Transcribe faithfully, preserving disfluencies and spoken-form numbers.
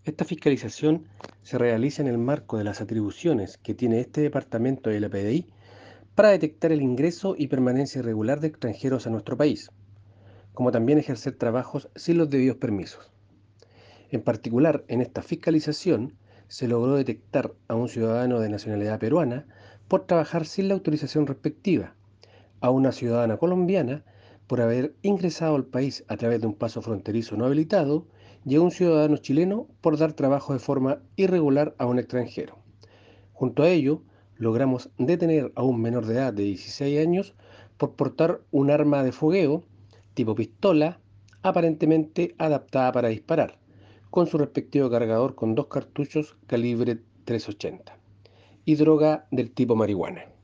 Esta fiscalización se realiza en el marco de las atribuciones que tiene este departamento de la P D I para detectar el ingreso y permanencia irregular de extranjeros a nuestro país, como también ejercer trabajos sin los debidos permisos. En particular, en esta fiscalización se logró detectar a un ciudadano de nacionalidad peruana por trabajar sin la autorización respectiva, a una ciudadana colombiana por haber ingresado al país a través de un paso fronterizo no habilitado y a un ciudadano chileno por dar trabajo de forma irregular a un extranjero. Junto a ello, logramos detener a un menor de edad de dieciséis años por portar un arma de fogueo tipo pistola, aparentemente adaptada para disparar, con su respectivo cargador con dos cartuchos calibre trescientos ochenta y droga del tipo marihuana.